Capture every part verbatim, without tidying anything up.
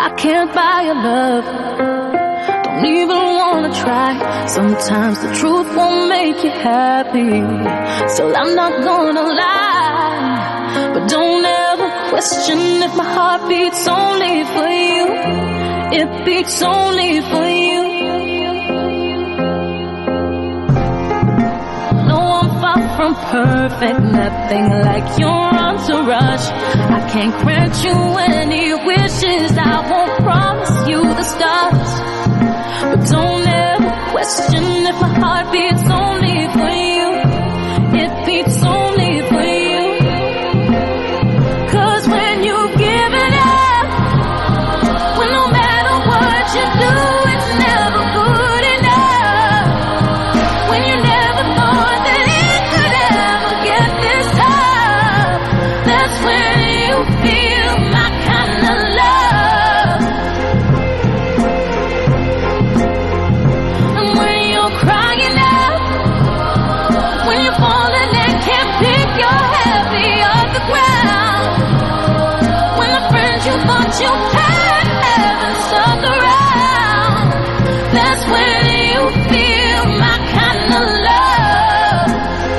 I can't buy your love, don't even wanna try. Sometimes the truth won't make you happy, still I'm not gonna lie. But don't ever question if my heart beats only for you. It beats only for you. No, I'm far from perfect, nothing like your entourage. I can't grant you any wishes, I won't promise you the stars. But don't ever question if my heart beats only for you. It beats only for you. Cause when you give it up, when no matter what you do, it's never good enough. When you never thought that it could ever get this tough, that's when you feel my kind of love. And when you're crying out, when you're falling and can't pick your heavy off the ground, when the friends you thought you had haven't stuck around, that's when you feel my kind of love.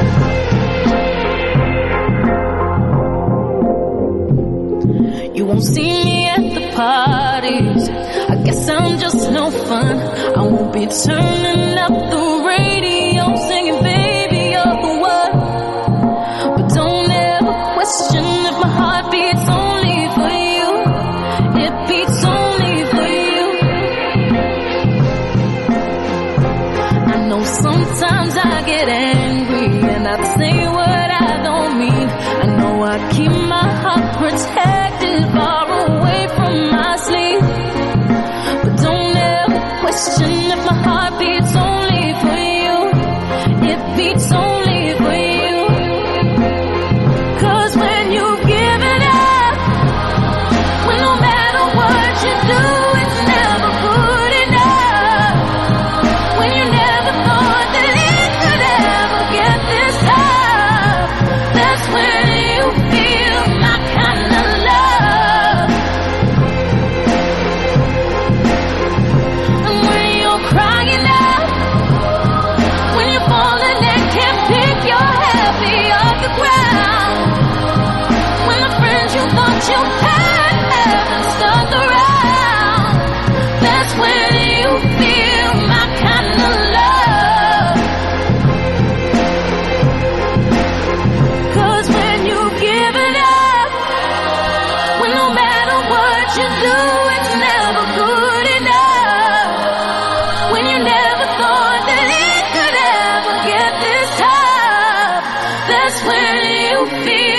You won't see me at the parties, I guess I'm just no fun. I won't be turning up the radio singing baby you're the one. But don't ever question if my heart beats only for you. It beats only for you. I know sometimes I get angry and I say what I don't mean. I know I keep my heart protected far away from my sleep. But don't ever question if my heart beats only for you. It beats only for you. Cause when you give it up, when no matter what you do, it's never good enough. When you never thought that it could ever get this tough, that's when you feel my kind of love. And when you're crying out, when you're falling and can't pick your heavy off the ground, when the friends you thought you had haven't stuck around, that's when you feel my kind of love. Cause when you give it up, when no matter what you do, it's never good enough. When you never thought that it could ever get this tough, that's when you feel